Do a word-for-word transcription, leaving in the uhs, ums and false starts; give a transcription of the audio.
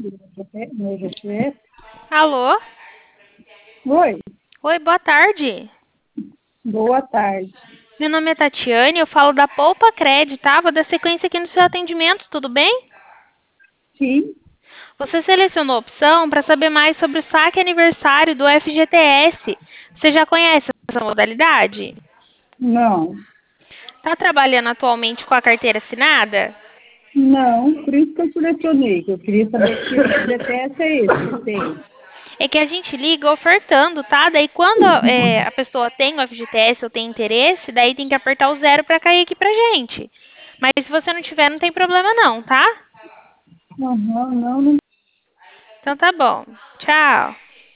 Meu G P S. Alô? Oi, Oi, boa tarde. boa tarde. Meu nome é Tatiane, eu falo da Poupa Cred, tá? Vou dar sequência aqui no seu atendimento, tudo bem? Sim, Você selecionou a opção para saber mais sobre o saque aniversário do F G T S. Você já conhece essa modalidade? não, Está trabalhando atualmente com a carteira assinada? não, por isso que eu selecionei, que eu queria saber que G P S é esse que tem. É que a gente liga ofertando, tá? Daí quando é, a pessoa tem o F G T S ou tem interesse, daí tem que apertar o zero para cair aqui pra gente. Mas se você não tiver, não tem problema não, tá? Aham, não, não Então tá bom. Tchau.